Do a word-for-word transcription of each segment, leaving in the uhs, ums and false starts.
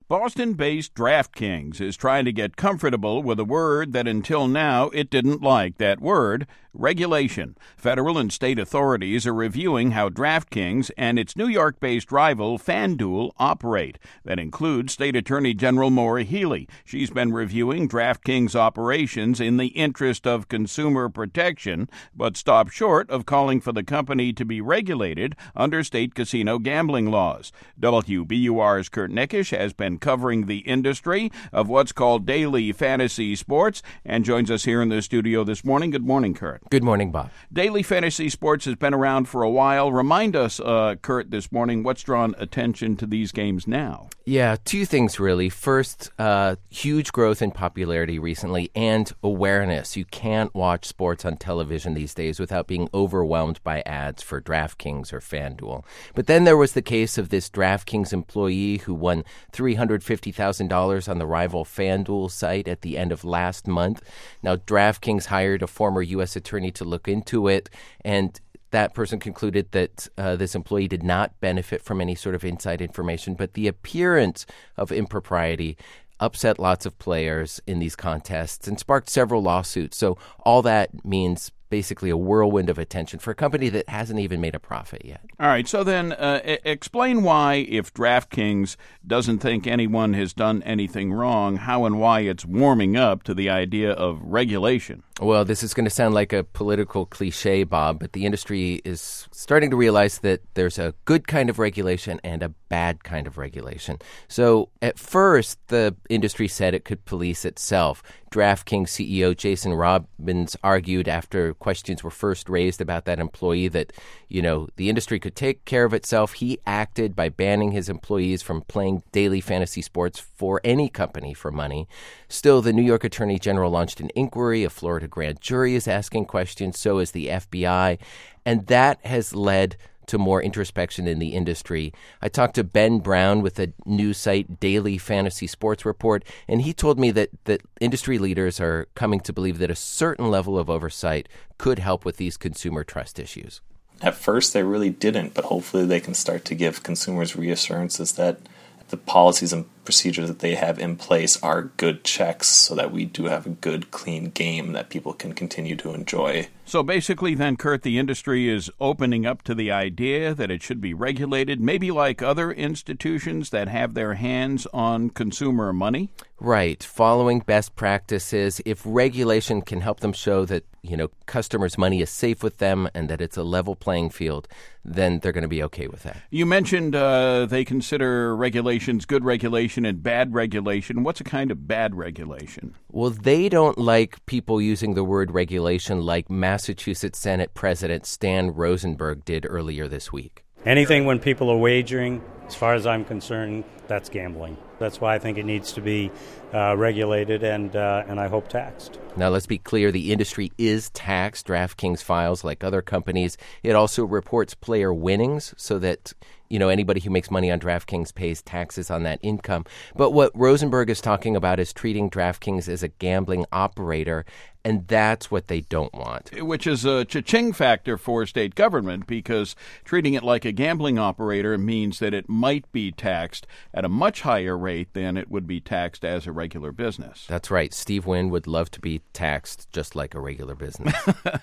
Boston-based DraftKings is trying to get comfortable with a word that until now it didn't like. That word, regulation. Federal and state authorities are reviewing how DraftKings and its New York-based rival FanDuel operate. That includes State Attorney General Maura Healey. She's been reviewing DraftKings operations in the interest of consumer protection, but stopped short of calling for the company to be regulated under state casino gambling laws. W B U R's Kurt Nickisch has been covering the industry of what's called daily fantasy sports and joins us here in the studio this morning. Good morning, Kurt. Good morning, Bob. Daily fantasy sports has been around for a while. Remind us, uh, Kurt, this morning, what's drawn attention to these games now? Yeah, two things really. First, uh, huge growth in popularity recently and awareness. You can't watch sports on television these days without being overwhelmed by ads for DraftKings or FanDuel. But then there was the case of this DraftKings employee who won three hundred fifty thousand dollars on the rival FanDuel site at the end of last month. Now, DraftKings hired a former U S attorney to look into it, and that person concluded that uh, this employee did not benefit from any sort of inside information, but the appearance of impropriety upset lots of players in these contests and sparked several lawsuits. So all that means basically a whirlwind of attention for a company that hasn't even made a profit yet. All right, so then uh, I- explain why, if DraftKings doesn't think anyone has done anything wrong, how and why it's warming up to the idea of regulation. Well, this is going to sound like a political cliche, Bob, but the industry is starting to realize that there's a good kind of regulation and a bad kind of regulation. So at first, the industry said it could police itself. DraftKings C E O Jason Robbins argued after questions were first raised about that employee that, you know, the industry could take care of itself. He acted by banning his employees from playing daily fantasy sports for any company for money. Still, the New York Attorney General launched an inquiry. A Florida grand jury is asking questions. So is the F B I. And that has led to more introspection in the industry. I talked to Ben Brown with the news site Daily Fantasy Sports Report, and he told me that, that industry leaders are coming to believe that a certain level of oversight could help with these consumer trust issues. At first, they really didn't, but hopefully they can start to give consumers reassurances that the policies and procedures that they have in place are good checks so that we do have a good, clean game that people can continue to enjoy. So basically then, Kurt, the industry is opening up to the idea that it should be regulated, maybe like other institutions that have their hands on consumer money? Right. Following best practices. If regulation can help them show that, you know, customers' money is safe with them and that it's a level playing field, then they're going to be okay with that. You mentioned uh, they consider regulations good regulation and bad regulation. What's a kind of bad regulation? Well, they don't like people using the word regulation like Massachusetts Senate President Stan Rosenberg did earlier this week. Anything when people are wagering, as far as I'm concerned, that's gambling. That's why I think it needs to be uh, regulated and uh, and I hope taxed. Now, let's be clear. The industry is taxed. DraftKings files like other companies. It also reports player winnings so that, you know, anybody who makes money on DraftKings pays taxes on that income. But what Rosenberg is talking about is treating DraftKings as a gambling operator, and that's what they don't want. Which is a cha-ching factor for state government, because treating it like a gambling operator means that it might be taxed at a much higher rate than it would be taxed as a regular business. That's right. Steve Wynn would love to be taxed just like a regular business.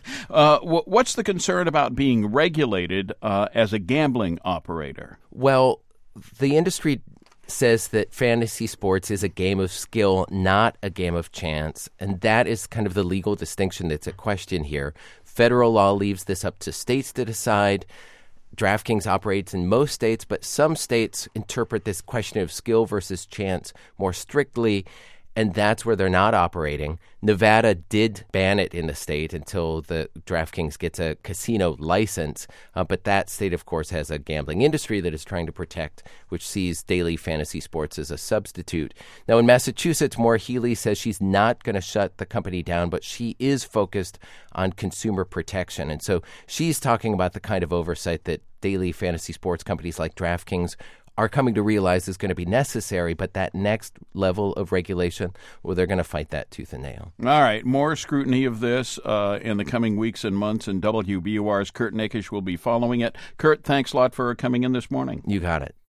uh, what's the concern about being regulated uh, as a gambling operator? Well, the industry says that fantasy sports is a game of skill, not a game of chance. And that is kind of the legal distinction that's at question here. Federal law leaves this up to states to decide. DraftKings operates in most states, but some states interpret this question of skill versus chance more strictly, and that's where they're not operating. Nevada did ban it in the state until the DraftKings gets a casino license, uh, but that state, of course, has a gambling industry that is trying to protect, which sees daily fantasy sports as a substitute. Now, in Massachusetts, Maura Healey says she's not going to shut the company down, but she is focused on consumer protection. And so she's talking about the kind of oversight that daily fantasy sports companies like DraftKings are coming to realize is going to be necessary, but that next level of regulation, well, they're going to fight that tooth and nail. All right, more scrutiny of this uh, in the coming weeks and months, and W B U R's Kurt Nickisch will be following it. Kurt, thanks a lot for coming in this morning. You got it.